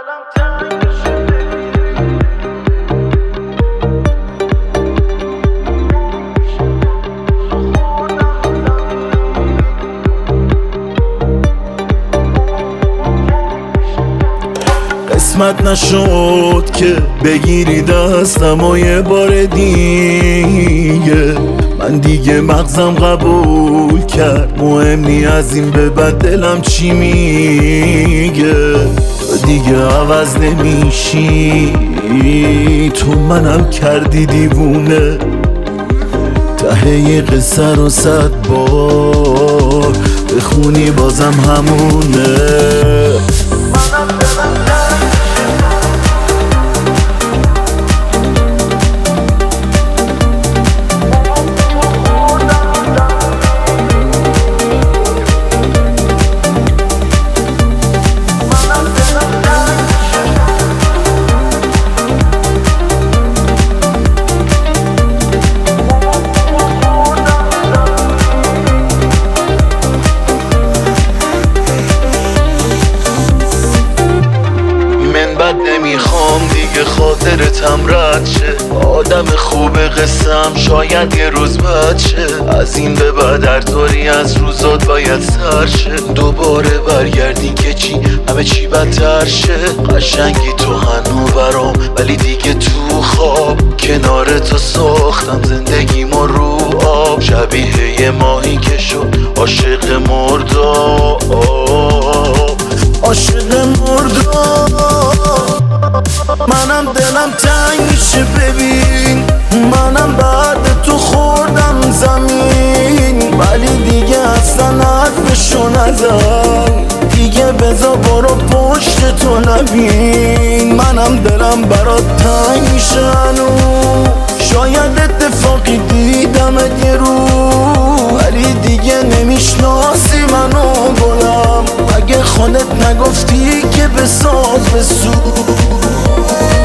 قسمت نشد که بگیری دستم و یه بار دیگه من دیگه مغزم قبول کرد مهم نی از این به بعد دلم چی میگه تو دیگه عوض نمیشی تو منم کردی دیوونه ته یه قصه رو 100 بار بخونی بازم همونه نمیخوام دیگه خاطرتم رد شه آدم خوب قسم شاید یه روز بد شه از این به بعد هر طوری از روزات باید سر شه دوباره برگردی که چی همه چی بدتر شه قشنگی تو هنو برام ولی دیگه تو خواب کنار تو ساختم زندگیمو رو آب شبیه یه ماهی که شد عاشق مرداب عاشق مرداب منم دلم تنگ میشه ببین منم بعد تو خوردم زمین ولی دیگه اصلا حرفشو نزن دیگه بذار برو پشت تو نبین منم دلم برات تنگ میشه هنوز شاید اتفاقی دیدمت یه رو ولی دیگه نمیشناسی منو گلم مگه خودت نگفتی که بساز بسوز